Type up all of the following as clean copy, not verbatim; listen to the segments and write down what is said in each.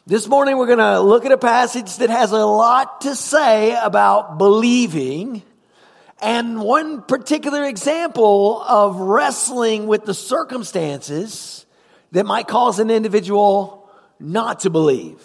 This morning we're going to look at a passage that has a lot to say about believing, and one particular example of wrestling with the circumstances that might cause an individual not to believe.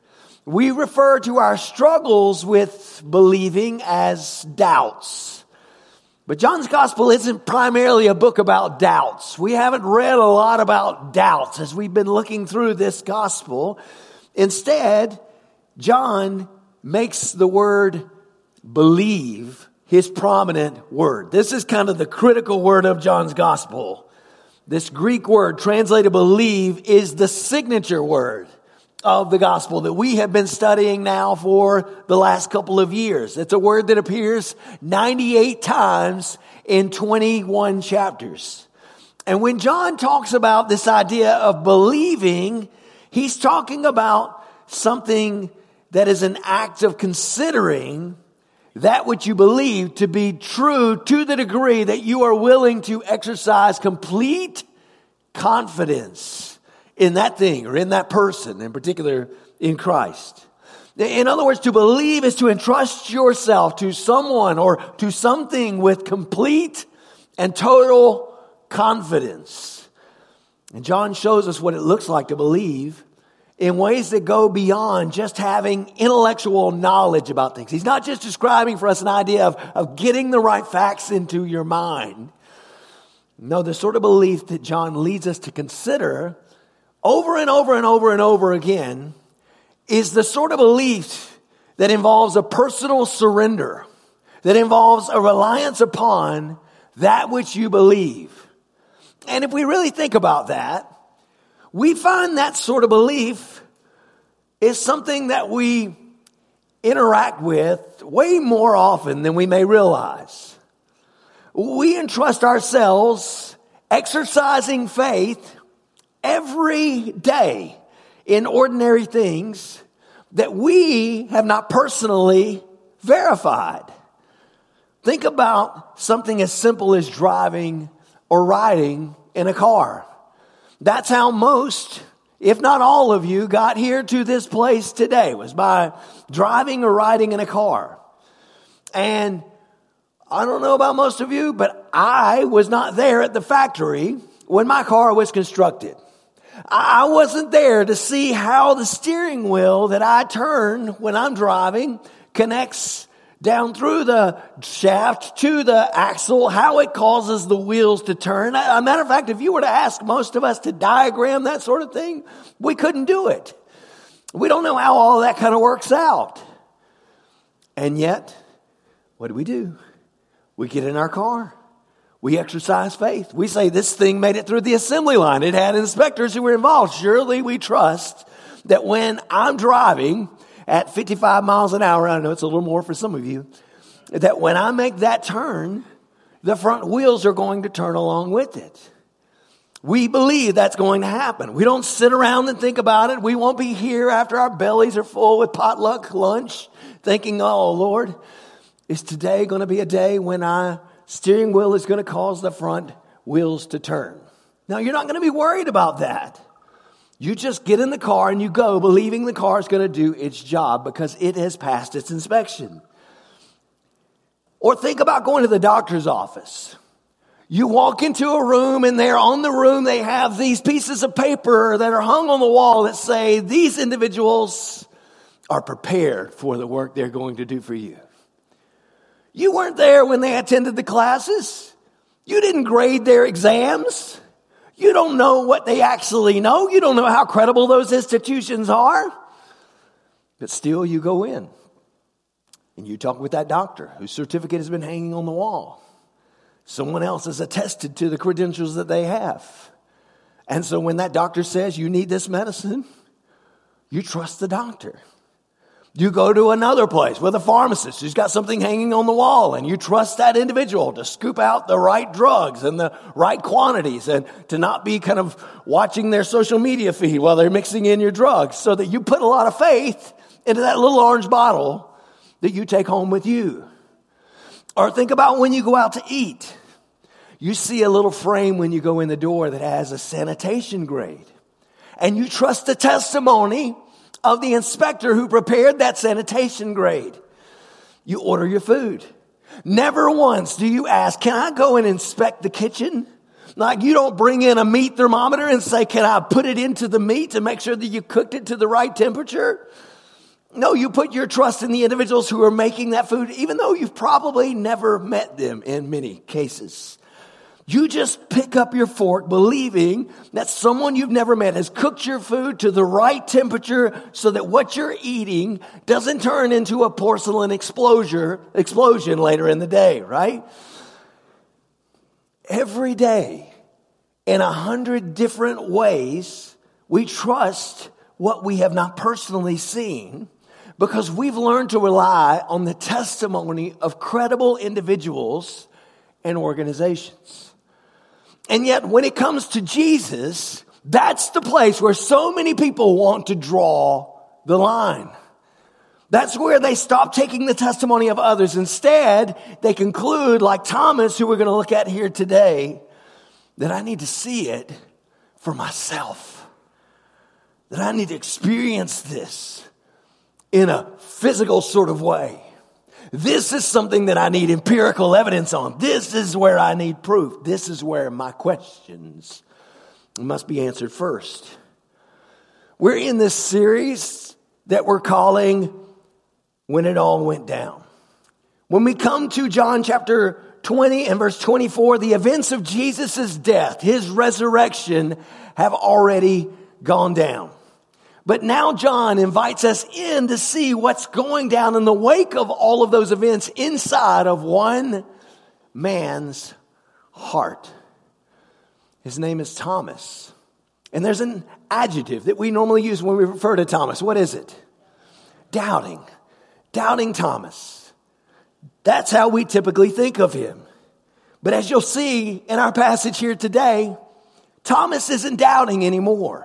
We refer to our struggles with believing as doubts. But John's Gospel isn't primarily a book about doubts. We haven't read a lot about doubts as we've been looking through this Gospel. Instead, John makes the word believe his prominent word. This is kind of the critical word of John's Gospel. This Greek word translated believe is the signature word of the Gospel that we have been studying now for the last couple of years. It's a word that appears 98 times in 21 chapters. And when John talks about this idea of believing, he's talking about something that is an act of considering that which you believe to be true to the degree that you are willing to exercise complete confidence in that thing or in that person, in particular in Christ. In other words, to believe is to entrust yourself to someone or to something with complete and total confidence. And John shows us what it looks like to believe in ways that go beyond just having intellectual knowledge about things. He's not just describing for us an idea of getting the right facts into your mind. No, the sort of belief that John leads us to consider over and over and over and over again is the sort of belief that involves a personal surrender, that involves a reliance upon that which you believe. And if we really think about that, we find that sort of belief is something that we interact with way more often than we may realize. We entrust ourselves exercising faith every day in ordinary things that we have not personally verified. Think about something as simple as driving or riding in a car. That's how most, if not all of you, got here to this place today, was by driving or riding in a car. And I don't know about most of you, but I was not there at the factory when my car was constructed. I wasn't there to see how the steering wheel that I turn when I'm driving connects down through the shaft to the axle, how it causes the wheels to turn. As a matter of fact, if you were to ask most of us to diagram that sort of thing, we couldn't do it. We don't know how all that kind of works out. And yet, what do? We get in our car. We exercise faith. We say this thing made it through the assembly line. It had inspectors who were involved. Surely we trust that when I'm driving at 55 miles an hour, I know it's a little more for some of you, that when I make that turn, the front wheels are going to turn along with it. We believe that's going to happen. We don't sit around and think about it. We won't be here after our bellies are full with potluck lunch thinking, oh, Lord, is today going to be a day when steering wheel is going to cause the front wheels to turn? Now, you're not going to be worried about that. You just get in the car and you go believing the car is going to do its job because it has passed its inspection. Or think about going to the doctor's office. You walk into a room and there on the room they have these pieces of paper that are hung on the wall that say these individuals are prepared for the work they're going to do for you. You weren't there when they attended the classes. You didn't grade their exams. You don't know what they actually know. You don't know how credible those institutions are. But still, you go in and you talk with that doctor whose certificate has been hanging on the wall. Someone else has attested to the credentials that they have. And so when that doctor says you need this medicine, you trust the doctor. You go to another place with a pharmacist who's got something hanging on the wall and you trust that individual to scoop out the right drugs and the right quantities and to not be kind of watching their social media feed while they're mixing in your drugs, so that you put a lot of faith into that little orange bottle that you take home with you. Or think about when you go out to eat. You see a little frame when you go in the door that has a sanitation grade. And you trust the testimony of the inspector who prepared that sanitation grade. You order your food. Never once do you ask, can I go and inspect the kitchen? Like you don't bring in a meat thermometer and say, can I put it into the meat to make sure that you cooked it to the right temperature? No, you put your trust in the individuals who are making that food, even though you've probably never met them in many cases. You just pick up your fork believing that someone you've never met has cooked your food to the right temperature so that what you're eating doesn't turn into a porcelain explosion later in the day, right? Every day, in 100 different ways, we trust what we have not personally seen because we've learned to rely on the testimony of credible individuals and organizations. And yet, when it comes to Jesus, that's the place where so many people want to draw the line. That's where they stop taking the testimony of others. Instead, they conclude, like Thomas, who we're going to look at here today, that I need to see it for myself. That I need to experience this in a physical sort of way. This is something that I need empirical evidence on. This is where I need proof. This is where my questions must be answered first. We're in this series that we're calling When It All Went Down. When we come to John chapter 20 and verse 24, the events of Jesus' death, his resurrection, have already gone down. But now John invites us in to see what's going down in the wake of all of those events inside of one man's heart. His name is Thomas. And there's an adjective that we normally use when we refer to Thomas. What is it? Doubting. Doubting Thomas. That's how we typically think of him. But as you'll see in our passage here today, Thomas isn't doubting anymore.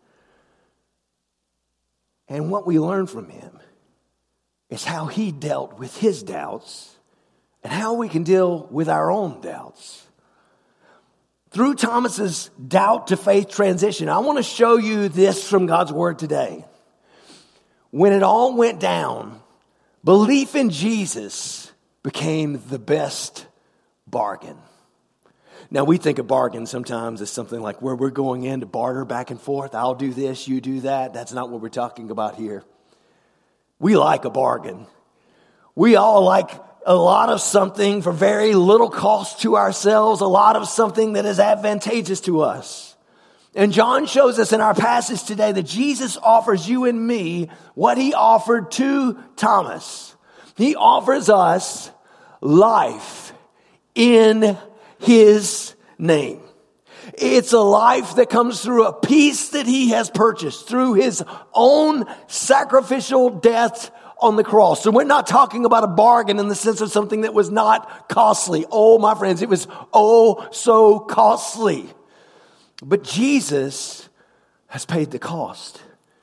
And what we learn from him is how he dealt with his doubts and how we can deal with our own doubts. Through Thomas's doubt to faith transition, I want to show you this from God's word today. When it all went down, belief in Jesus became the best bargain. Now, we think of bargain sometimes as something like where we're going in to barter back and forth. I'll do this, you do that. That's not what we're talking about here. We like a bargain. We all like a lot of something for very little cost to ourselves, a lot of something that is advantageous to us. And John shows us in our passage today that Jesus offers you and me what he offered to Thomas. He offers us life in his name. It's a life that comes through a peace that he has purchased through his own sacrificial death on the cross. So we're not talking about a bargain in the sense of something that was not costly. Oh, my friends, it was so costly. But Jesus has paid the cost.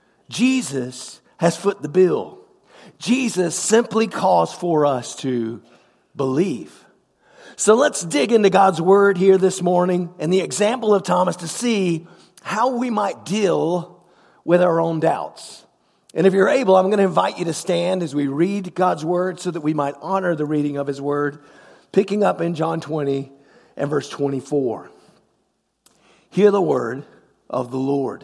Jesus has foot the bill. Jesus simply calls for us to believe. So let's dig into God's word here this morning and the example of Thomas to see how we might deal with our own doubts. And if you're able, I'm going to invite you to stand as we read God's word so that we might honor the reading of his word, picking up in John 20 and verse 24. Hear the word of the Lord.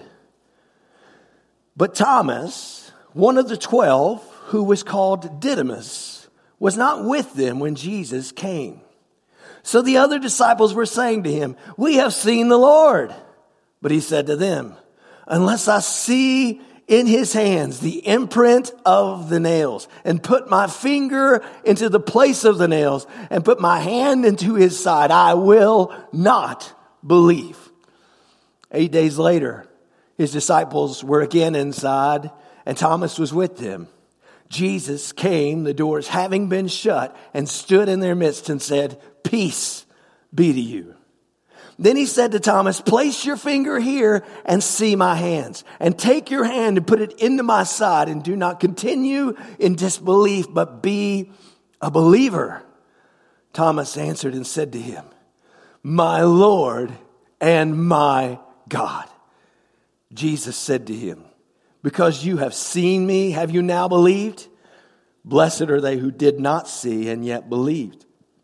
But Thomas, one of the 12, who was called Didymus, was not with them when Jesus came. So the other disciples were saying to him, "We have seen the Lord." But he said to them, "Unless I see in his hands the imprint of the nails, and put my finger into the place of the nails, and put my hand into his side, I will not believe." 8 days later, his disciples were again inside, and Thomas was with them. Jesus came, the doors having been shut, and stood in their midst and said, "Peace be to you." Then he said to Thomas, "Place your finger here and see my hands, and take your hand and put it into my side, and do not continue in disbelief, but be a believer." Thomas answered and said to him, "My Lord and my God." Jesus said to him, Because you have seen me, have you now believed? Blessed are they who did not see and yet believed.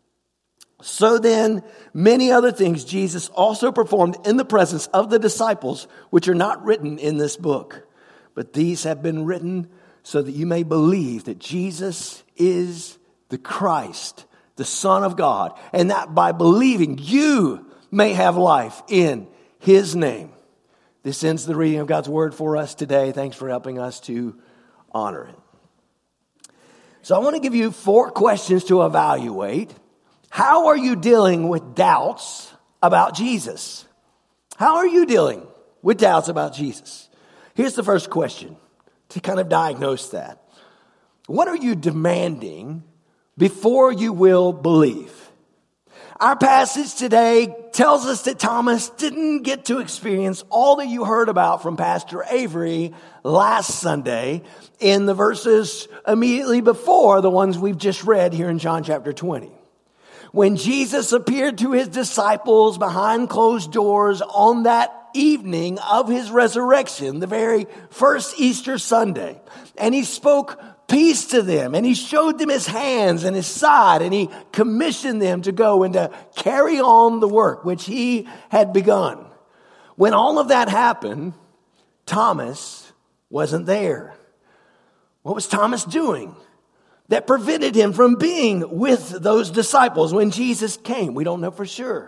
So then, many other things Jesus also performed in the presence of the disciples, which are not written in this book. But these have been written so that you may believe that Jesus is the Christ, the Son of God, and that by believing you may have life in his name. This ends the reading of God's word for us today. Thanks for helping us to honor it. So I want to give you 4 questions to evaluate. How are you dealing with doubts about Jesus? How are you dealing with doubts about Jesus? Here's the first question to kind of diagnose that. What are you demanding before you will believe? Our passage today tells us that Thomas didn't get to experience all that you heard about from Pastor Avery last Sunday in the verses immediately before the ones we've just read here in John chapter 20. When Jesus appeared to his disciples behind closed doors on that evening of his resurrection, the very first Easter Sunday, and he spoke peace to them, and he showed them his hands and his side, and he commissioned them to go and to carry on the work which he had begun. When all of that happened, Thomas wasn't there. What was Thomas doing that prevented him from being with those disciples when Jesus came? We don't know for sure.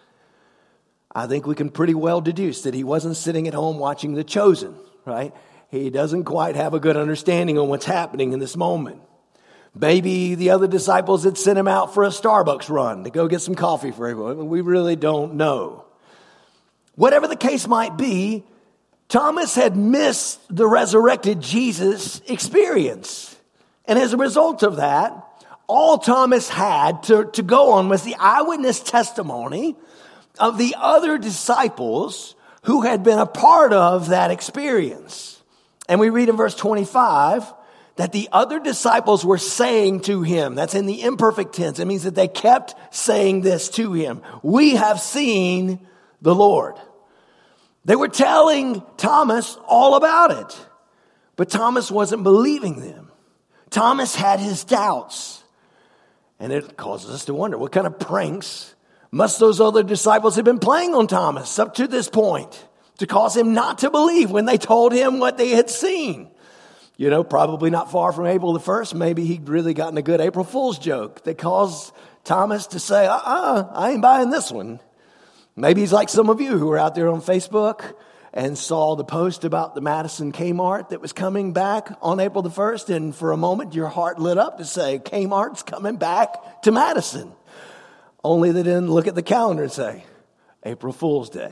I think we can pretty well deduce that he wasn't sitting at home watching The Chosen, right? He doesn't quite have a good understanding on what's happening in this moment. Maybe the other disciples had sent him out for a Starbucks run to go get some coffee for everyone. We really don't know. Whatever the case might be, Thomas had missed the resurrected Jesus experience. And as a result of that, all Thomas had to go on was the eyewitness testimony of the other disciples who had been a part of that experience. And we read in verse 25 that the other disciples were saying to him, that's in the imperfect tense. It means that they kept saying this to him. We have seen the Lord. They were telling Thomas all about it, but Thomas wasn't believing them. Thomas had his doubts, and it causes us to wonder, what kind of pranks must those other disciples have been playing on Thomas up to this point to cause him not to believe when they told him what they had seen? You know, probably not far from April the 1st. Maybe he'd really gotten a good April Fool's joke that caused Thomas to say, I ain't buying this one. Maybe he's like some of you who were out there on Facebook and saw the post about the Madison Kmart that was coming back on April the 1st. And for a moment, your heart lit up to say, Kmart's coming back to Madison. Only they didn't look at the calendar and say, April Fool's Day.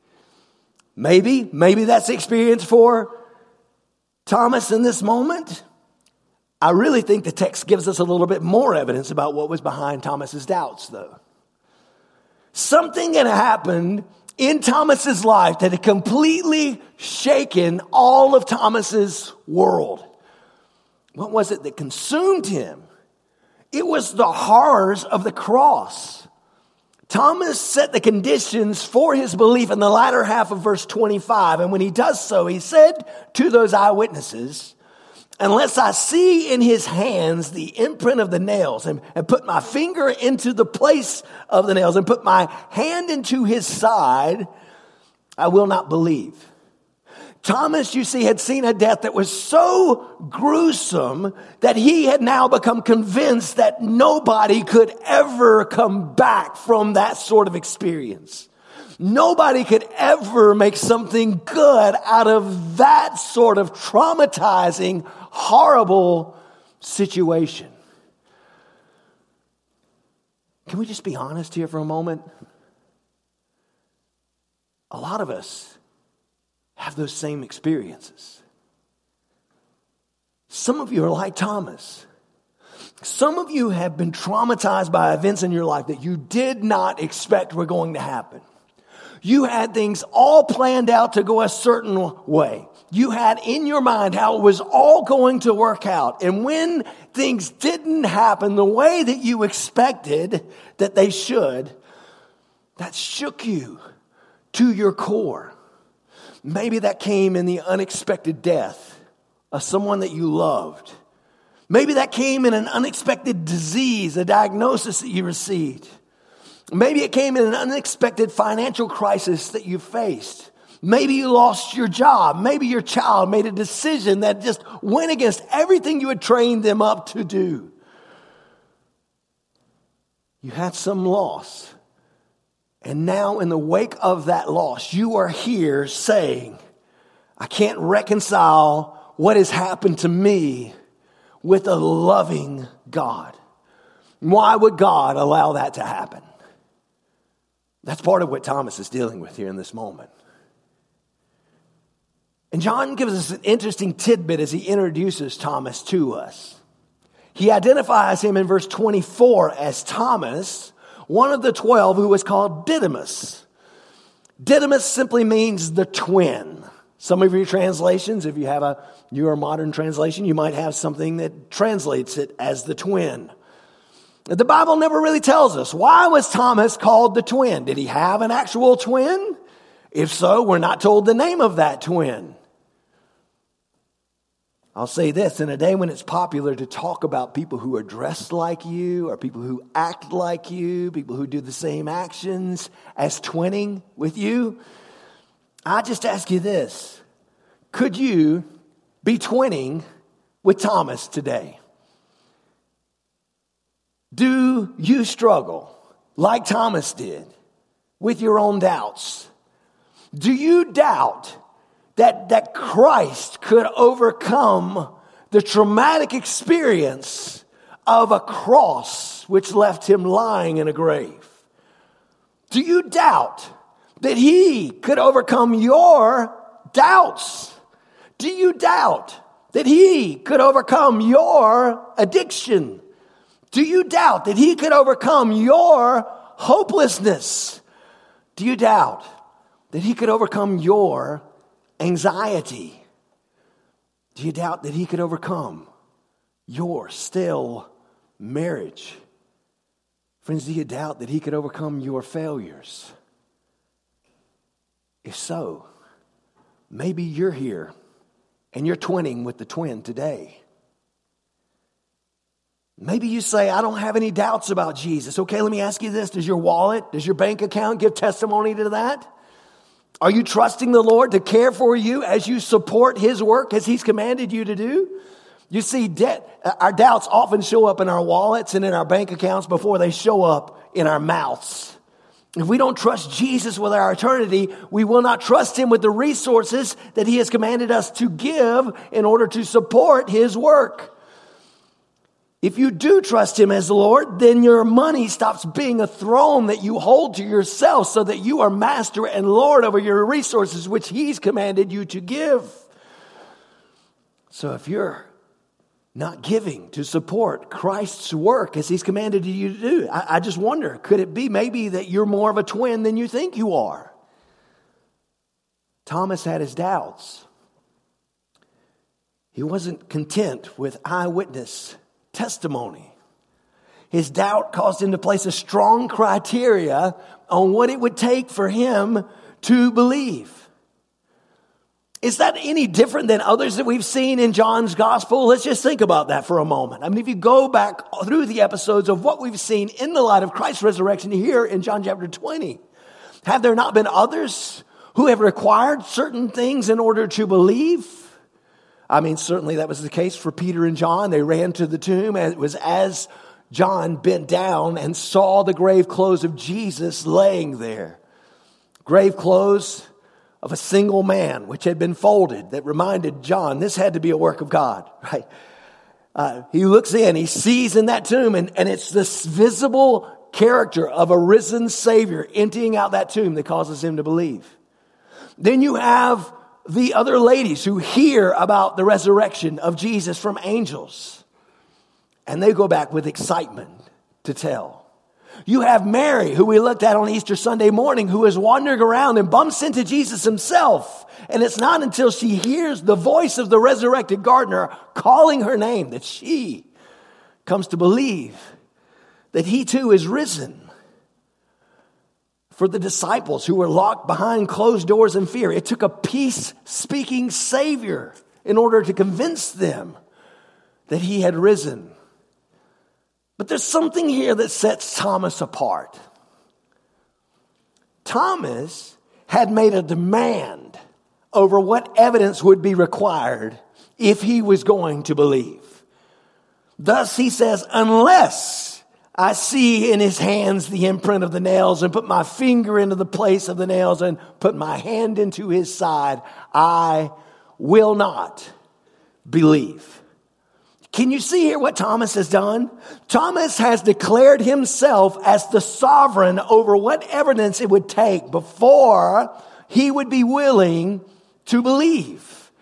Maybe that's the experience for Thomas in this moment. I really think the text gives us a little bit more evidence about what was behind Thomas's doubts, though. Something had happened in Thomas's life that had completely shaken all of Thomas's world. What was it that consumed him? It was the horrors of the cross. Thomas set the conditions for his belief in the latter half of verse 25. And when he does so, he said to those eyewitnesses, unless I see in his hands the imprint of the nails and put my finger into the place of the nails and put my hand into his side, I will not believe. Thomas, you see, had seen a death that was so gruesome that he had now become convinced that nobody could ever come back from that sort of experience. Nobody could ever make something good out of that sort of traumatizing, horrible situation. Can we just be honest here for a moment? A lot of us have those same experiences. Some of you are like Thomas. Some of you have been traumatized by events in your life that you did not expect were going to happen. You had things all planned out to go a certain way. You had in your mind how it was all going to work out. And when things didn't happen the way that you expected that they should, that shook you to your core. Maybe that came in the unexpected death of someone that you loved. Maybe that came in an unexpected disease, a diagnosis that you received. Maybe it came in an unexpected financial crisis that you faced. Maybe you lost your job. Maybe your child made a decision that just went against everything you had trained them up to do. You had some loss. And now in the wake of that loss, you are here saying, I can't reconcile what has happened to me with a loving God. Why would God allow that to happen? That's part of what Thomas is dealing with here in this moment. And John gives us an interesting tidbit as he introduces Thomas to us. He identifies him in verse 24 as Thomas, one of the 12 who was called Didymus. Didymus simply means the twin. Some of your translations, if you have a newer modern translation, you might have something that translates it as the twin. The Bible never really tells us, why was Thomas called the twin? Did he have an actual twin? If so, we're not told the name of that twin. I'll say this, in a day when it's popular to talk about people who are dressed like you, or people who act like you, people who do the same actions as twinning with you, I just ask you this. Could you be twinning with Thomas today? Do you struggle, like Thomas did, with your own doubts? Do you doubt that Christ could overcome the traumatic experience of a cross which left him lying in a grave? Do you doubt that he could overcome your doubts? Do you doubt that he could overcome your addiction? Do you doubt that he could overcome your hopelessness? Do you doubt that he could overcome your anxiety? Do you doubt that he could overcome your stale marriage? Friends, do you doubt that he could overcome your failures? If so, maybe you're here and you're twinning with the twin today. Maybe you say, I don't have any doubts about Jesus. Okay, let me ask you this. Does your wallet, does your bank account give testimony to that? Are you trusting the Lord to care for you as you support his work as he's commanded you to do? You see, our doubts often show up in our wallets and in our bank accounts before they show up in our mouths. If we don't trust Jesus with our eternity, we will not trust him with the resources that he has commanded us to give in order to support his work. If you do trust him as the Lord, then your money stops being a throne that you hold to yourself so that you are master and Lord over your resources, which he's commanded you to give. So if you're not giving to support Christ's work as he's commanded you to do, I just wonder, could it be maybe that you're more of a twin than you think you are? Thomas had his doubts. He wasn't content with eyewitness testimony. His doubt caused him to place a strong criteria on what it would take for him to believe. Is that any different than others that we've seen in John's gospel? Let's just think about that for a moment. I mean, if you go back through the episodes of what we've seen in the light of Christ's resurrection here in John chapter 20, have there not been others who have required certain things in order to believe? I mean, certainly that was the case for Peter and John. They ran to the tomb, and it was as John bent down and saw the grave clothes of Jesus laying there. Grave clothes of a single man, which had been folded, that reminded John this had to be a work of God, right? He looks in, he sees in that tomb, and it's this visible character of a risen Savior emptying out that tomb that causes him to believe. Then you have the other ladies who hear about the resurrection of Jesus from angels, and they go back with excitement to tell. You have Mary, who we looked at on Easter Sunday morning, who is wandering around and bumps into Jesus himself. And it's not until she hears the voice of the resurrected gardener calling her name that she comes to believe that he too is risen. for the disciples who were locked behind closed doors in fear. It took a peace-speaking Savior in order to convince them that he had risen. But there's something here that sets Thomas apart. Thomas had made a demand over what evidence would be required if he was going to believe. Thus he says, unless I see in his hands the imprint of the nails and put my finger into the place of the nails and put my hand into his side, I will not believe. Can you see here what Thomas has done? Thomas has declared himself as the sovereign over what evidence it would take before he would be willing to believe.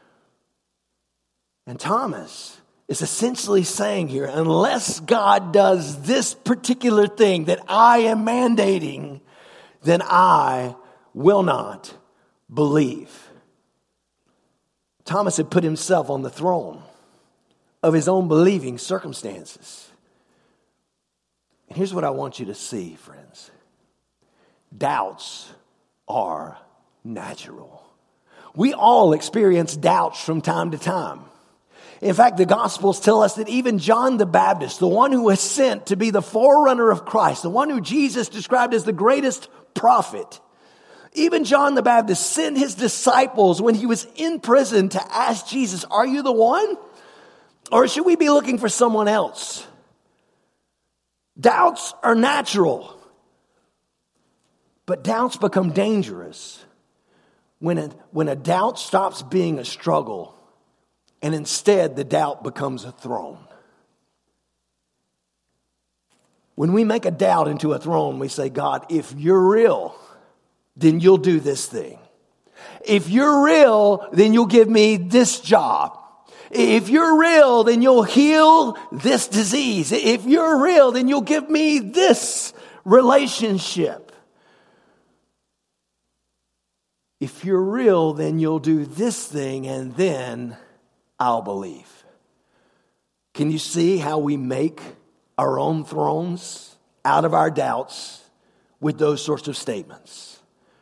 And Thomas is essentially saying here, unless God does this particular thing that I am mandating, then I will not believe. Thomas had put himself on the throne of his own believing circumstances. And here's what I want you to see, friends. Doubts are natural. We all experience doubts from time to time. In fact, the Gospels tell us that even John the Baptist, the one who was sent to be the forerunner of Christ, the one who Jesus described as the greatest prophet, even John the Baptist sent his disciples when he was in prison to ask Jesus, are you the one? Or should we be looking for someone else? Doubts are natural. But doubts become dangerous when a doubt stops being a struggle and instead the doubt becomes a throne. When we make a doubt into a throne, we say, God, if you're real, then you'll do this thing. If you're real, then you'll give me this job. If you're real, then you'll heal this disease. If you're real, then you'll give me this relationship. If you're real, then you'll do this thing, and then I'll believe. Can you see how we make our own thrones out of our doubts with those sorts of statements?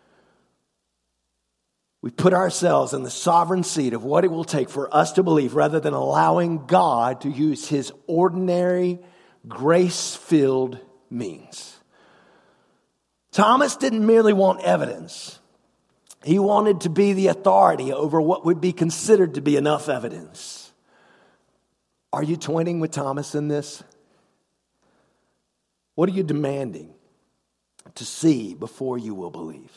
We put ourselves in the sovereign seat of what it will take for us to believe rather than allowing God to use his ordinary, grace-filled means. Thomas didn't merely want evidence. He wanted to be the authority over what would be considered to be enough evidence. Are you toying with Thomas in this? What are you demanding to see before you will believe?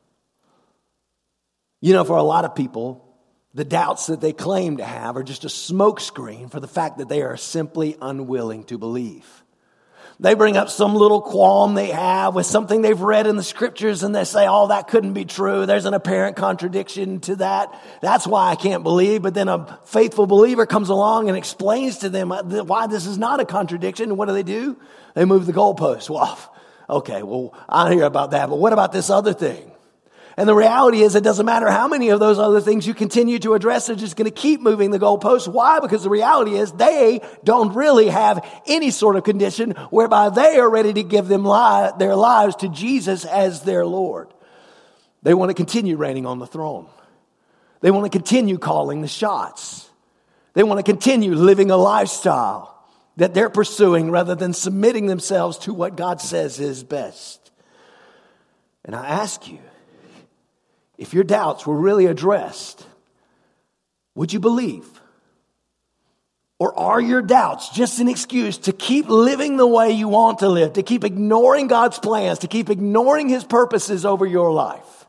You know, for a lot of people, the doubts that they claim to have are just a smokescreen for the fact that they are simply unwilling to believe. They bring up some little qualm they have with something they've read in the scriptures and they say, oh, that couldn't be true. There's an apparent contradiction to that. That's why I can't believe. But then a faithful believer comes along and explains to them why this is not a contradiction. And what do? They move the goalposts. Well, okay, well, I hear about that. But what about this other thing? And the reality is it doesn't matter how many of those other things you continue to address, they're just going to keep moving the goalposts. Why? Because the reality is they don't really have any sort of condition whereby they are ready to give their lives to Jesus as their Lord. They want to continue reigning on the throne. They want to continue calling the shots. They want to continue living a lifestyle that they're pursuing rather than submitting themselves to what God says is best. And I ask you, if your doubts were really addressed, would you believe? Or are your doubts just an excuse to keep living the way you want to live, to keep ignoring God's plans, to keep ignoring his purposes over your life?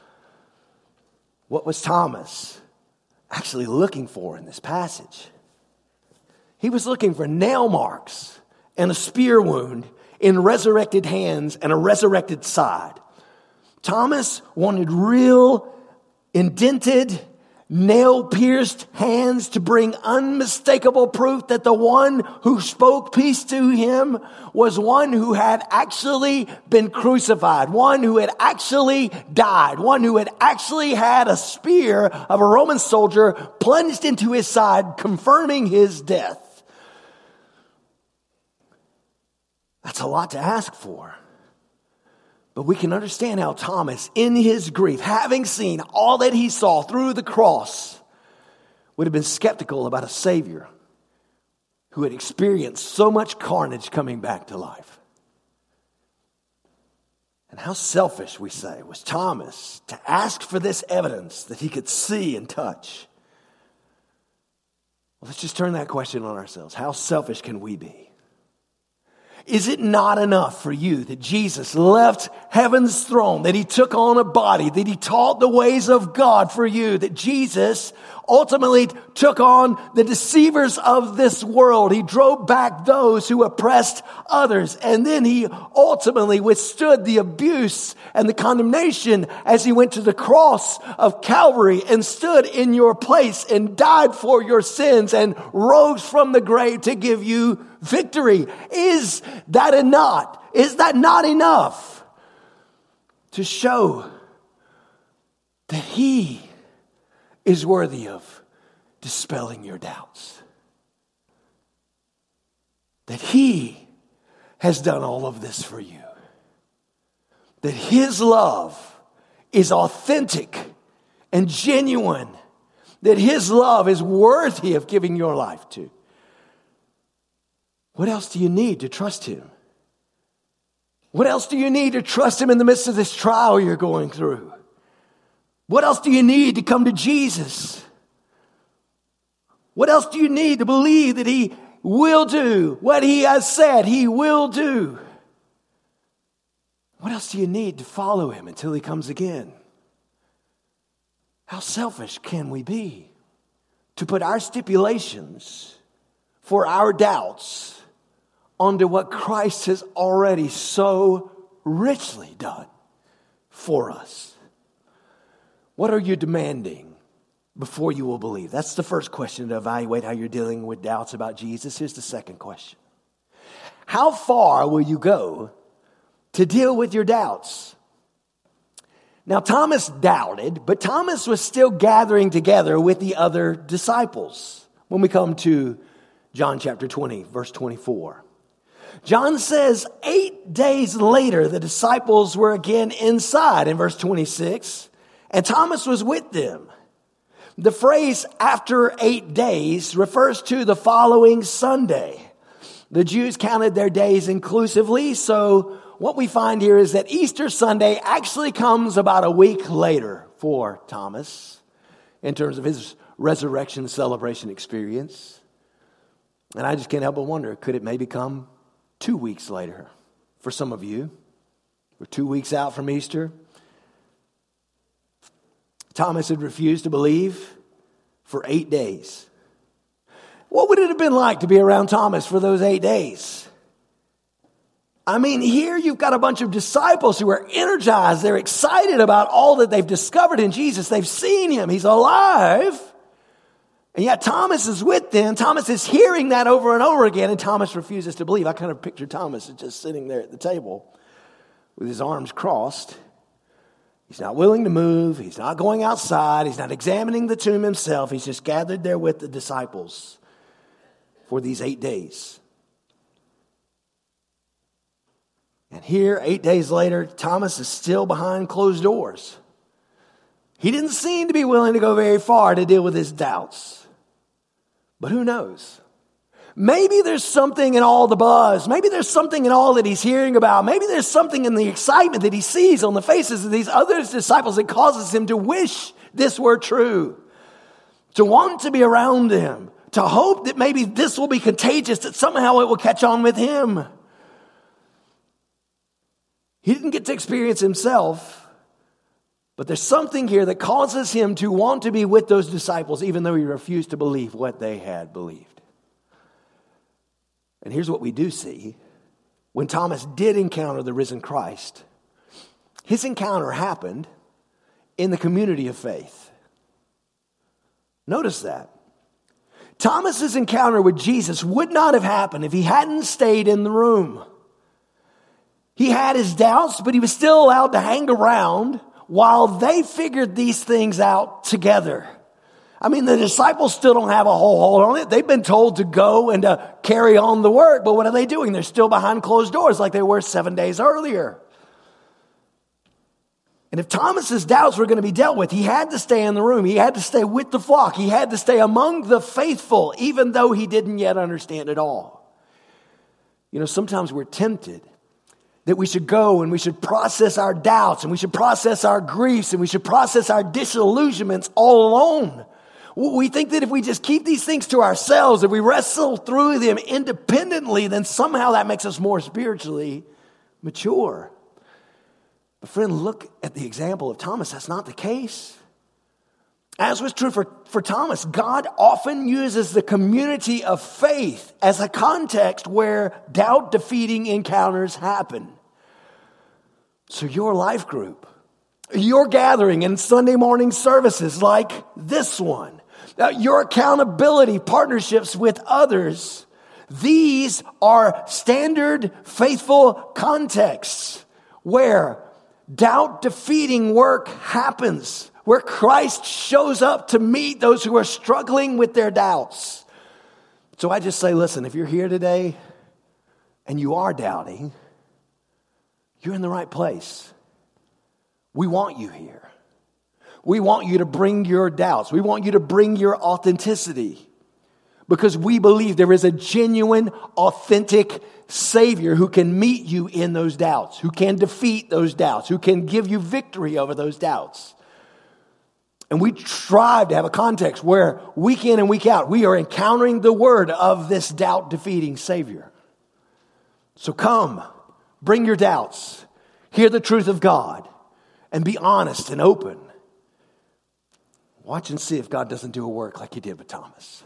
What was Thomas actually looking for in this passage? He was looking for nail marks and a spear wound in resurrected hands and a resurrected side. Thomas wanted real, indented, nail-pierced hands to bring unmistakable proof that the one who spoke peace to him was one who had actually been crucified, one who had actually died, one who had actually had a spear of a Roman soldier plunged into his side, confirming his death. That's a lot to ask for. But we can understand how Thomas, in his grief, having seen all that he saw through the cross, would have been skeptical about a Savior who had experienced so much carnage coming back to life. And how selfish, we say, was Thomas to ask for this evidence that he could see and touch. Well, let's just turn that question on ourselves. How selfish can we be? Is it not enough for you that Jesus left heaven's throne, that he took on a body, that he taught the ways of God for you, that Jesus ultimately took on the deceivers of this world? He drove back those who oppressed others, and then he ultimately withstood the abuse and the condemnation as he went to the cross of Calvary and stood in your place and died for your sins and rose from the grave to give you victory. Is that enough? Is that not enough to show that he is worthy of dispelling your doubts? That he has done all of this for you. That his love is authentic and genuine. That his love is worthy of giving your life to. What else do you need to trust him? What else do you need to trust him in the midst of this trial you're going through? What else do you need to come to Jesus? What else do you need to believe that he will do what he has said he will do? What else do you need to follow him until he comes again? How selfish can we be to put our stipulations for our doubts onto what Christ has already so richly done for us? What are you demanding before you will believe? That's the first question to evaluate how you're dealing with doubts about Jesus. Here's the second question. How far will you go to deal with your doubts? Now, Thomas doubted, but Thomas was still gathering together with the other disciples. When we come to John chapter 20, verse 24. John says 8 days later, the disciples were again inside in verse 26, and Thomas was with them. The phrase after 8 days refers to the following Sunday. The Jews counted their days inclusively, so what we find here is that Easter Sunday actually comes about a week later for Thomas in terms of his resurrection celebration experience. And I just can't help but wonder, could it maybe come 2 weeks later for some of you? We're 2 weeks out from Easter. Thomas had refused to believe for 8 days. What would it have been like to be around Thomas for those 8 days? I mean, here you've got a bunch of disciples who are energized. They're excited about all that they've discovered in Jesus. They've seen him. He's alive. And yet Thomas is with them. Thomas is hearing that over and over again, and Thomas refuses to believe. I kind of picture Thomas just sitting there at the table with his arms crossed. He's not willing to move. He's not going outside. He's not examining the tomb himself. He's just gathered there with the disciples for these 8 days. And here, 8 days later, Thomas is still behind closed doors. He didn't seem to be willing to go very far to deal with his doubts. But who knows? Maybe there's something in all the buzz. Maybe there's something in all that he's hearing about. Maybe there's something in the excitement that he sees on the faces of these other disciples that causes him to wish this were true. To want to be around him. To hope that maybe this will be contagious, that somehow it will catch on with him. He didn't get to experience himself. But there's something here that causes him to want to be with those disciples, even though he refused to believe what they had believed. And here's what we do see. When Thomas did encounter the risen Christ, his encounter happened in the community of faith. Notice that. Thomas's encounter with Jesus would not have happened if he hadn't stayed in the room. He had his doubts, but he was still allowed to hang around while they figured these things out together. I mean, the disciples still don't have a whole hold on it. They've been told to go and to carry on the work, but what are they doing? They're still behind closed doors like they were 7 days earlier. And if Thomas's doubts were going to be dealt with, he had to stay in the room. He had to stay with the flock. He had to stay among the faithful, even though he didn't yet understand it all. You know, sometimes we're tempted that we should go and we should process our doubts and we should process our griefs and we should process our disillusionments all alone. We think that if we just keep these things to ourselves, if we wrestle through them independently, then somehow that makes us more spiritually mature. But friend, look at the example of Thomas. That's not the case. As was true for Thomas, God often uses the community of faith as a context where doubt-defeating encounters happen. So your life group, your gathering in Sunday morning services like this one, your accountability partnerships with others, these are standard faithful contexts where doubt-defeating work happens, where Christ shows up to meet those who are struggling with their doubts. So I just say, listen, if you're here today and you are doubting, you're in the right place. We want you here. We want you to bring your doubts. We want you to bring your authenticity because we believe there is a genuine, authentic Savior who can meet you in those doubts, who can defeat those doubts, who can give you victory over those doubts. And we strive to have a context where week in and week out, we are encountering the word of this doubt-defeating Savior. So come, bring your doubts, hear the truth of God, and be honest and open. Watch and see if God doesn't do a work like he did with Thomas.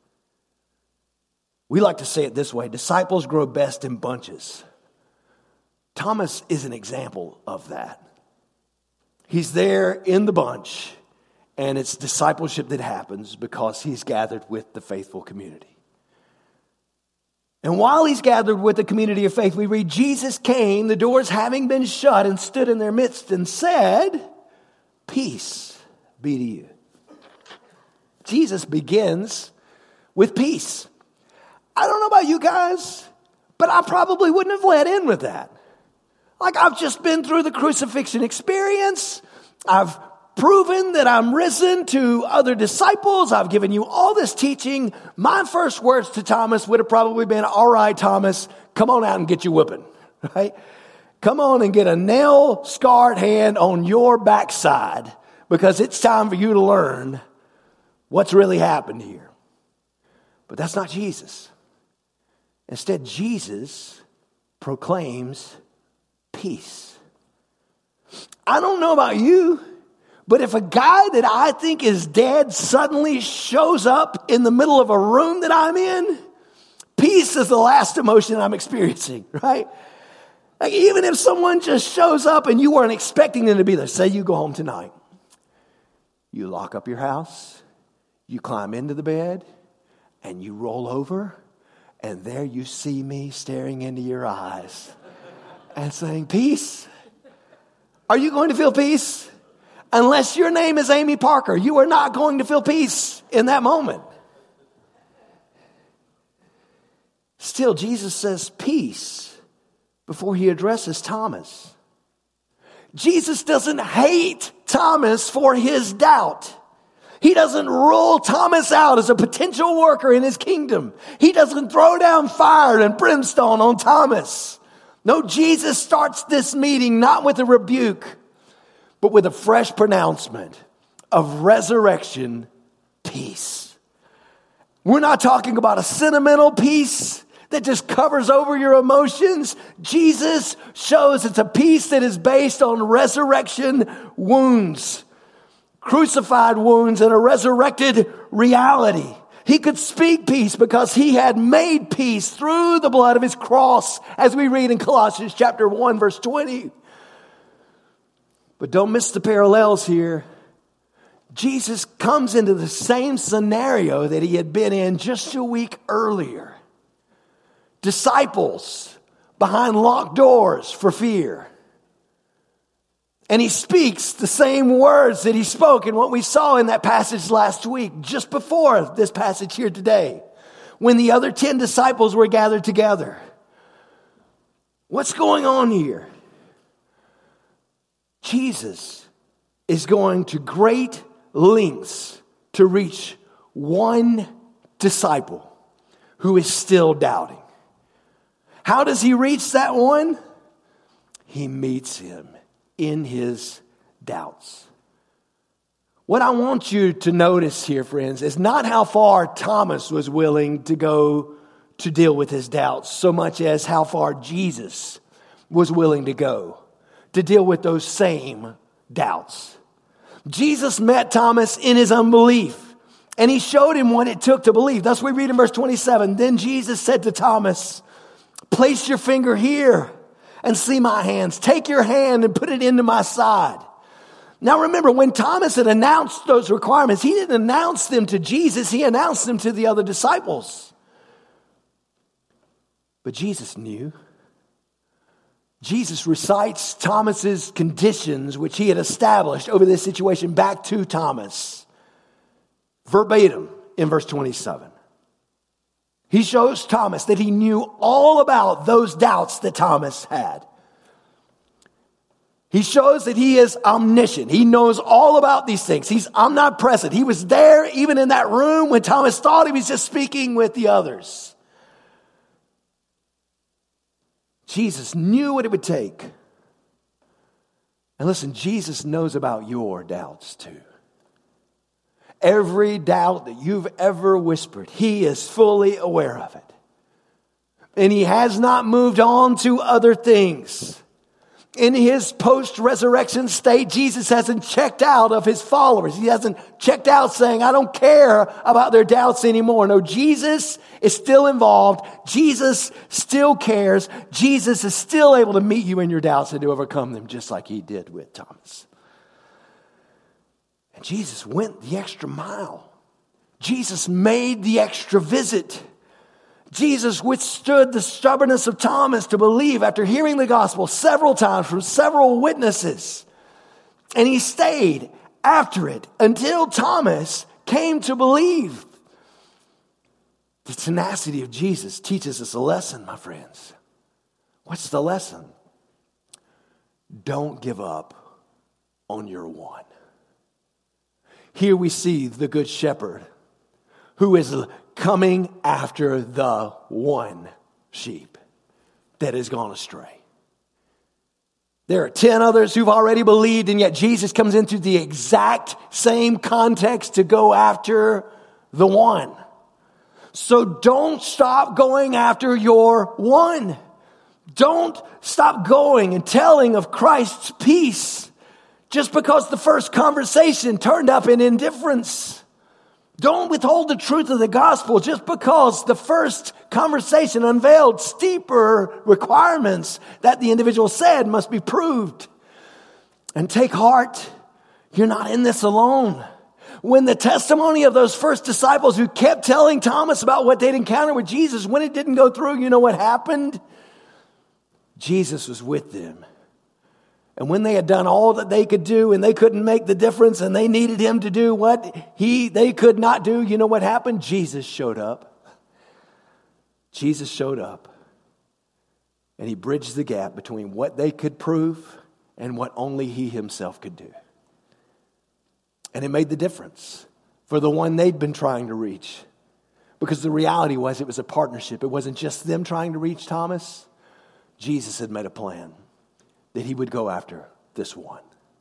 We like to say it this way: disciples grow best in bunches. Thomas is an example of that. He's there in the bunch, and it's discipleship that happens because he's gathered with the faithful community. And while he's gathered with the community of faith, we read, Jesus came, the doors having been shut, and stood in their midst and said, peace be to you. Jesus begins with peace. I don't know about you guys, but I probably wouldn't have let in with that. Like, I've just been through the crucifixion experience. I've proven that I'm risen to other disciples. I've given you all this teaching. My first words to Thomas would have probably been, all right, Thomas, come on out and get your whooping, right? Come on and get a nail-scarred hand on your backside because it's time for you to learn what's really happened here. But that's not Jesus. Instead, Jesus proclaims peace. I don't know about you, but if a guy that I think is dead suddenly shows up in the middle of a room that I'm in, peace is the last emotion I'm experiencing, right? Like, even if someone just shows up and you weren't expecting them to be there, say you go home tonight, you lock up your house, you climb into the bed, and you roll over, and there you see me staring into your eyes and saying, peace. Are you going to feel peace? Unless your name is Amy Parker, you are not going to feel peace in that moment. Still, Jesus says peace before he addresses Thomas. Jesus doesn't hate Thomas for his doubt. He doesn't rule Thomas out as a potential worker in his kingdom. He doesn't throw down fire and brimstone on Thomas. No, Jesus starts this meeting not with a rebuke, but with a fresh pronouncement of resurrection peace. We're not talking about a sentimental peace that just covers over your emotions. Jesus shows it's a peace that is based on resurrection wounds. Crucified wounds and a resurrected reality. He could speak peace because he had made peace through the blood of his cross, as we read in Colossians chapter 1, verse 20. But don't miss the parallels here. Jesus comes into the same scenario that he had been in just a week earlier. Disciples behind locked doors for fear. And he speaks the same words that he spoke in what we saw in that passage last week, just before this passage here today, when the other 10 disciples were gathered together. What's going on here? Jesus is going to great lengths to reach one disciple who is still doubting. How does he reach that one? He meets him in his doubts. What I want you to notice here, friends, is not how far Thomas was willing to go to deal with his doubts, so much as how far Jesus was willing to go to deal with those same doubts. Jesus met Thomas in his unbelief, and he showed him what it took to believe. Thus we read in verse 27, then Jesus said to Thomas, place your finger here and see my hands. Take your hand and put it into my side. Now remember, when Thomas had announced those requirements, he didn't announce them to Jesus, he announced them to the other disciples. But Jesus knew. Jesus recites Thomas's conditions, which he had established over this situation, back to Thomas, verbatim in verse 27. He shows Thomas that he knew all about those doubts that Thomas had. He shows that he is omniscient. He knows all about these things. He's omnipresent. He was there even in that room when Thomas thought he was just speaking with the others. Jesus knew what it would take. And listen, Jesus knows about your doubts too. Every doubt that you've ever whispered, he is fully aware of it. And he has not moved on to other things. In his post-resurrection state, Jesus hasn't checked out of his followers. He hasn't checked out saying, I don't care about their doubts anymore. No, Jesus is still involved. Jesus still cares. Jesus is still able to meet you in your doubts and to overcome them just like he did with Thomas. And Jesus went the extra mile. Jesus made the extra visit. Jesus withstood the stubbornness of Thomas to believe after hearing the gospel several times from several witnesses. And he stayed after it until Thomas came to believe. The tenacity of Jesus teaches us a lesson, my friends. What's the lesson? Don't give up on your one. Here we see the good shepherd who is coming after the one sheep that has gone astray. There are 10 others who've already believed, and yet Jesus comes into the exact same context to go after the one. So don't stop going after your one. Don't stop going and telling of Christ's peace just because the first conversation turned up in indifference. Don't withhold the truth of the gospel just because the first conversation unveiled steeper requirements that the individual said must be proved. And take heart, you're not in this alone. When the testimony of those first disciples who kept telling Thomas about what they'd encountered with Jesus, when it didn't go through, you know what happened? Jesus was with them. And when they had done all that they could do and they couldn't make the difference and they needed him to do what they could not do, you know what happened? Jesus showed up. Jesus showed up. And he bridged the gap between what they could prove and what only he himself could do. And it made the difference for the one they'd been trying to reach. Because the reality was it was a partnership. It wasn't just them trying to reach Thomas. Jesus had made a plan that he would go after this one.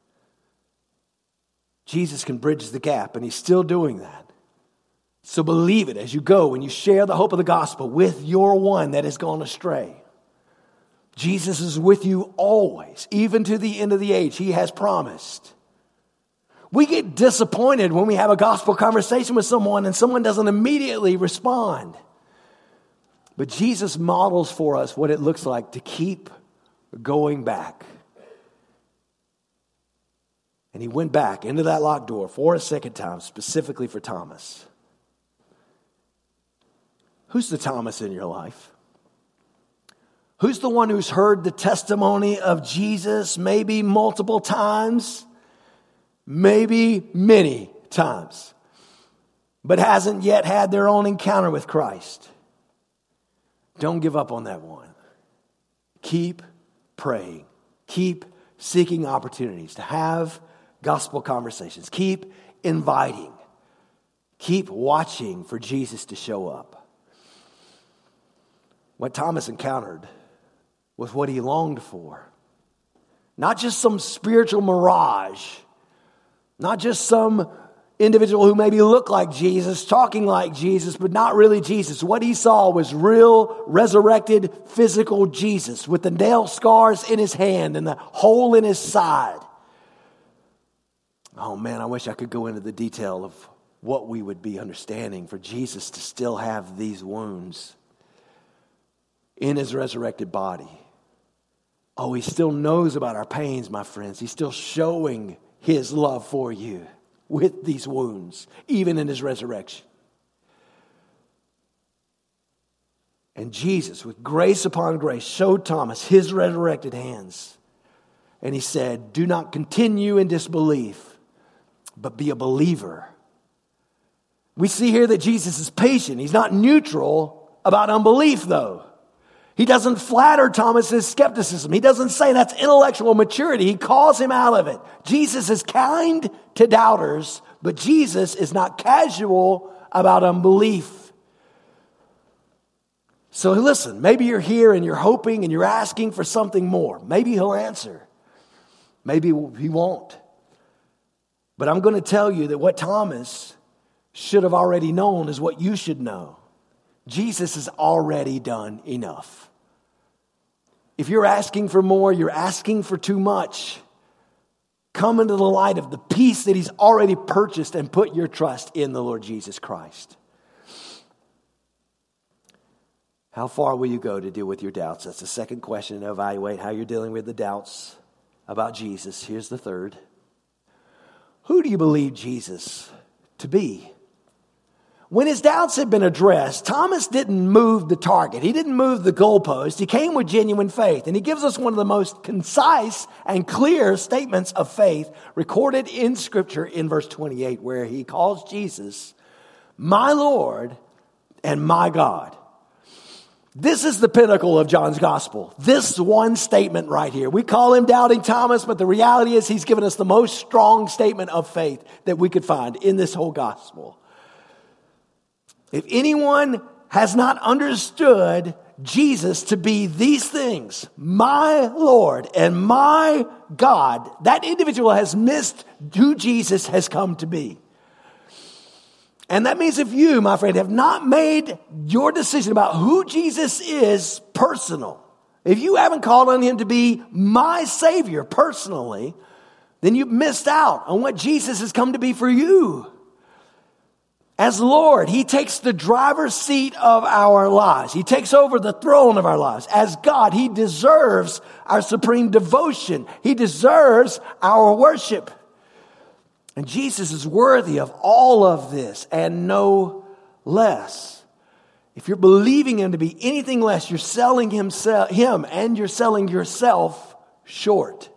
Jesus can bridge the gap, and he's still doing that. So believe it as you go and you share the hope of the gospel with your one that has gone astray. Jesus is with you always, even to the end of the age. He has promised. We get disappointed when we have a gospel conversation with someone and someone doesn't immediately respond. But Jesus models for us what it looks like to keep going back. And he went back into that locked door for a second time, specifically for Thomas. Who's the Thomas in your life? Who's the one who's heard the testimony of Jesus maybe multiple times, maybe many times, but hasn't yet had their own encounter with Christ? Don't give up on that one. Keep praying. Keep seeking opportunities to have gospel conversations. Keep inviting. Keep watching for Jesus to show up. What Thomas encountered was what he longed for. Not just some spiritual mirage. Not just some individual who maybe looked like Jesus, talking like Jesus, but not really Jesus. What he saw was real, resurrected, physical Jesus with the nail scars in his hand and the hole in his side. Oh man, I wish I could go into the detail of what we would be understanding for Jesus to still have these wounds in his resurrected body. Oh, he still knows about our pains, my friends. He's still showing his love for you with these wounds, even in his resurrection. And Jesus, with grace upon grace, showed Thomas his resurrected hands. And he said, do not continue in disbelief, but be a believer. We see here that Jesus is patient. He's not neutral about unbelief, though. He doesn't flatter Thomas's skepticism. He doesn't say that's intellectual maturity. He calls him out of it. Jesus is kind to doubters, but Jesus is not casual about unbelief. So listen, maybe you're here and you're hoping and you're asking for something more. Maybe he'll answer. Maybe he won't. But I'm going to tell you that what Thomas should have already known is what you should know. Jesus has already done enough. If you're asking for more, you're asking for too much. Come into the light of the peace that he's already purchased and put your trust in the Lord Jesus Christ. How far will you go to deal with your doubts? That's the second question to evaluate how you're dealing with the doubts about Jesus. Here's the third. Who do you believe Jesus to be? When his doubts had been addressed, Thomas didn't move the target. He didn't move the goalpost. He came with genuine faith. And he gives us one of the most concise and clear statements of faith recorded in Scripture in verse 28, where he calls Jesus my Lord and my God. This is the pinnacle of John's gospel. This one statement right here. We call him Doubting Thomas, but the reality is he's given us the most strong statement of faith that we could find in this whole gospel. If anyone has not understood Jesus to be these things, my Lord and my God, that individual has missed who Jesus has come to be. And that means if you, my friend, have not made your decision about who Jesus is personal, if you haven't called on him to be my Savior personally, then you've missed out on what Jesus has come to be for you. As Lord, he takes the driver's seat of our lives. He takes over the throne of our lives. As God, he deserves our supreme devotion. He deserves our worship. And Jesus is worthy of all of this and no less. If you're believing him to be anything less, you're selling him and you're selling yourself short.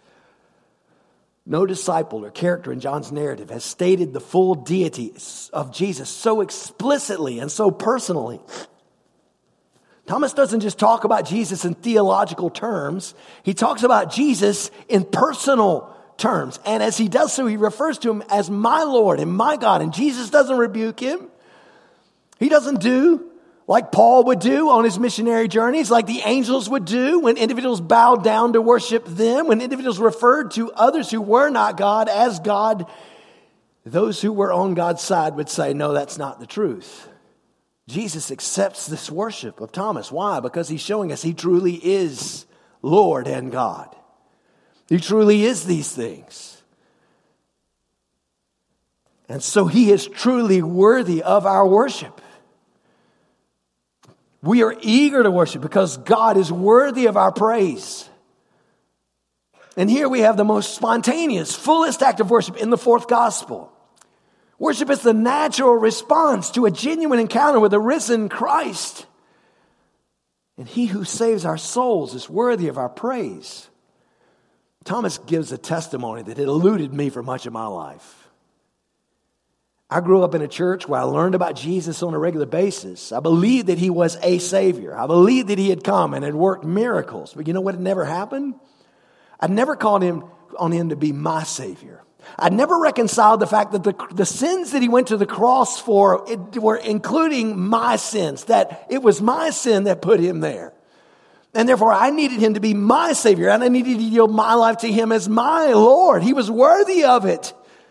No disciple or character in John's narrative has stated the full deity of Jesus so explicitly and so personally. Thomas doesn't just talk about Jesus in theological terms. He talks about Jesus in personal terms. And as he does so, he refers to him as my Lord and my God. And Jesus doesn't rebuke him. He doesn't do like Paul would do on his missionary journeys, like the angels would do when individuals bowed down to worship them, when individuals referred to others who were not God as God. Those who were on God's side would say, no, that's not the truth. Jesus accepts this worship of Thomas. Why? Because he's showing us he truly is Lord and God. He truly is these things. And so he is truly worthy of our worship. We are eager to worship because God is worthy of our praise. And here we have the most spontaneous, fullest act of worship in the fourth gospel. Worship is the natural response to a genuine encounter with the risen Christ. And he who saves our souls is worthy of our praise. Thomas gives a testimony that had eluded me for much of my life. I grew up in a church where I learned about Jesus on a regular basis. I believed that he was a Savior. I believed that he had come and had worked miracles. But you know what had never happened? I'd never called on him to be my Savior. I'd never reconciled the fact that the sins that he went to the cross for were including my sins, that it was my sin that put him there. And therefore, I needed him to be my Savior, and I needed to yield my life to him as my Lord. He was worthy of it.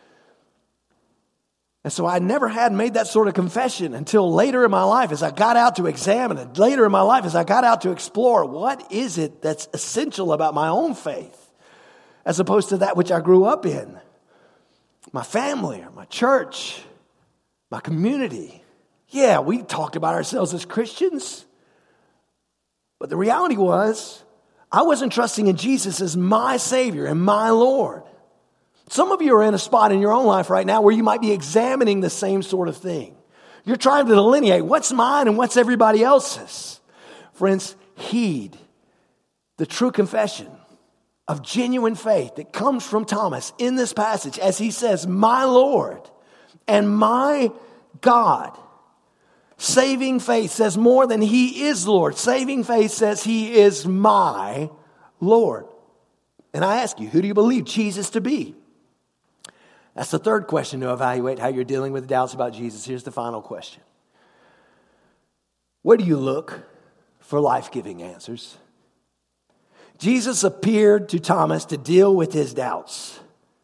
And so I never had made that sort of confession until later in my life as I got out to examine it. Later in my life as I got out to explore what is it that's essential about my own faith as opposed to that which I grew up in. My family or my church, my community. Yeah, we talked about ourselves as Christians. But the reality was I wasn't trusting in Jesus as my Savior and my Lord. Some of you are in a spot in your own life right now where you might be examining the same sort of thing. You're trying to delineate what's mine and what's everybody else's. Friends, heed the true confession of genuine faith that comes from Thomas in this passage as he says, my Lord and my God. Saving faith says more than he is Lord. Saving faith says he is my Lord. And I ask you, who do you believe Jesus to be? That's the third question to evaluate how you're dealing with doubts about Jesus. Here's the final question. Where do you look for life-giving answers? Jesus appeared to Thomas to deal with his doubts.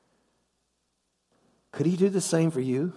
Could he do the same for you?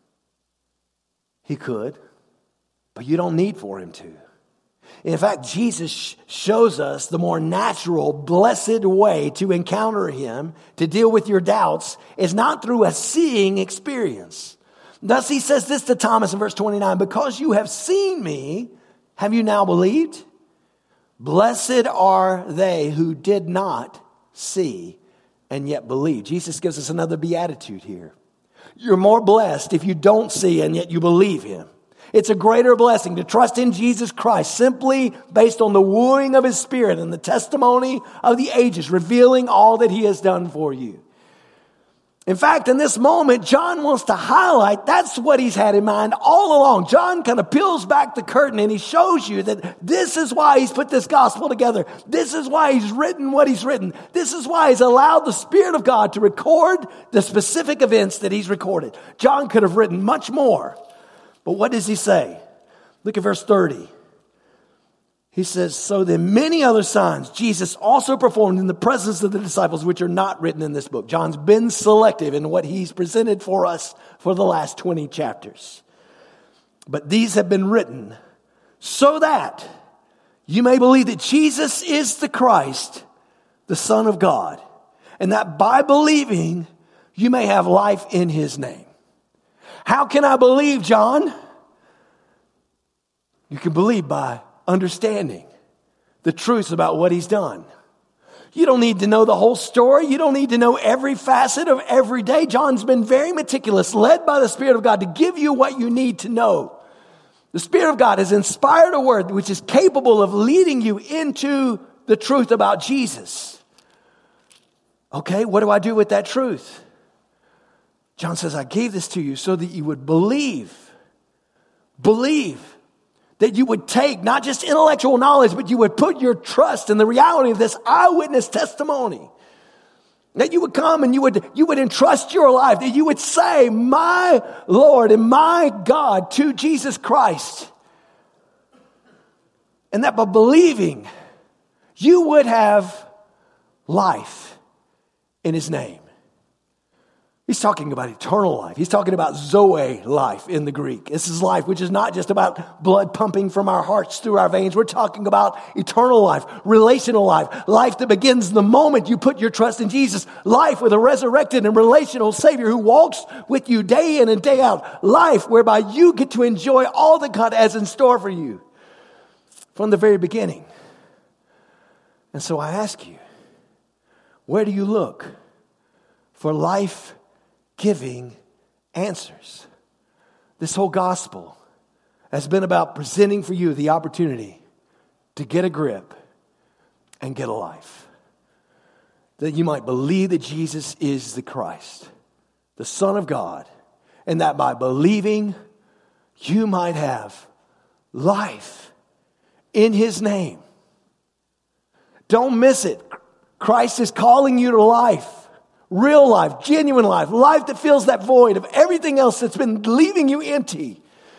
He could, but you don't need for him to. In fact, Jesus shows us the more natural, blessed way to encounter him, to deal with your doubts, is not through a seeing experience. Thus he says this to Thomas in verse 29, because you have seen me, have you now believed? Blessed are they who did not see and yet believe. Jesus gives us another beatitude here. You're more blessed if you don't see and yet you believe him. It's a greater blessing to trust in Jesus Christ simply based on the wooing of his Spirit and the testimony of the ages revealing all that he has done for you. In fact, in this moment, John wants to highlight that's what he's had in mind all along. John kind of peels back the curtain and he shows you that this is why he's put this gospel together. This is why he's written what he's written. This is why he's allowed the Spirit of God to record the specific events that he's recorded. John could have written much more. But what does he say? Look at verse 30. He says, so then many other signs Jesus also performed in the presence of the disciples, which are not written in this book. John's been selective in what he's presented for us for the last 20 chapters. But these have been written so that you may believe that Jesus is the Christ, the Son of God, and that by believing you may have life in his name. How can I believe, John? You can believe by understanding the truths about what he's done. You don't need to know the whole story. You don't need to know every facet of every day. John's been very meticulous, led by the Spirit of God to give you what you need to know. The Spirit of God has inspired a word which is capable of leading you into the truth about Jesus. Okay, what do I do with that truth? John says, I gave this to you so that you would believe. Believe. That you would take not just intellectual knowledge, but you would put your trust in the reality of this eyewitness testimony. That you would come and you would entrust your life. That you would say, my Lord and my God to Jesus Christ. And that by believing, you would have life in his name. He's talking about eternal life. He's talking about Zoe life in the Greek. This is life which is not just about blood pumping from our hearts through our veins. We're talking about eternal life, relational life, life that begins the moment you put your trust in Jesus, life with a resurrected and relational Savior who walks with you day in and day out, life whereby you get to enjoy all that God has in store for you from the very beginning. And so I ask you, where do you look for life-giving answers? This whole gospel has been about presenting for you the opportunity to get a grip and get a life. That you might believe that Jesus is the Christ, the Son of God, and that by believing you might have life in his name. Don't miss it. Christ is calling you to life. Real life, genuine life, life that fills that void of everything else that's been leaving you empty.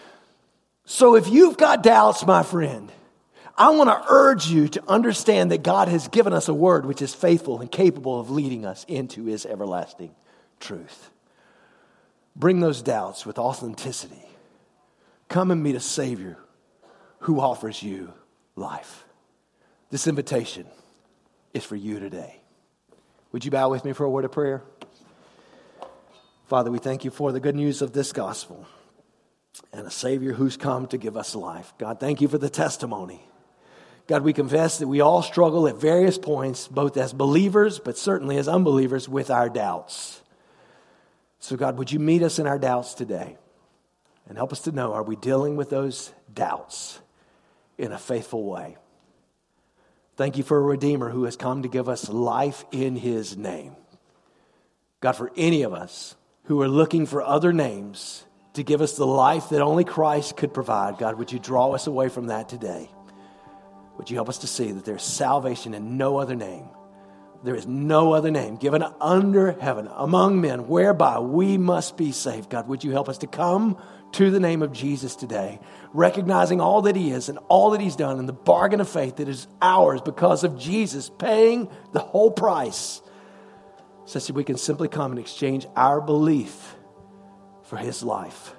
So if you've got doubts, my friend, I want to urge you to understand that God has given us a word which is faithful and capable of leading us into his everlasting truth. Bring those doubts with authenticity. Come and meet a Savior who offers you life. This invitation is for you today. Would you bow with me for a word of prayer? Father, we thank you for the good news of this gospel and a Savior who's come to give us life. God, thank you for the testimony. God, we confess that we all struggle at various points, both as believers, but certainly as unbelievers, with our doubts. So God, would you meet us in our doubts today and help us to know, are we dealing with those doubts in a faithful way? Thank you for a Redeemer who has come to give us life in his name. God, for any of us who are looking for other names to give us the life that only Christ could provide, God, would you draw us away from that today? Would you help us to see that there's salvation in no other name? There is no other name given under heaven among men whereby we must be saved. God, would you help us to come to the name of Jesus today, recognizing all that he is and all that he's done and the bargain of faith that is ours because of Jesus paying the whole price, such that we can simply come and exchange our belief for his life.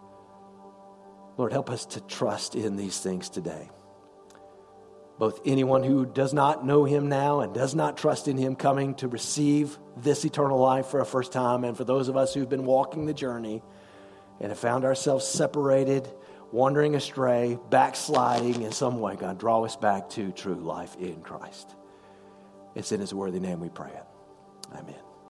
Lord, help us to trust in these things today. Both anyone who does not know him now and does not trust in him coming to receive this eternal life for a first time, and for those of us who've been walking the journey and have found ourselves separated, wandering astray, backsliding in some way, God, draw us back to true life in Christ. It's in his worthy name we pray it. Amen.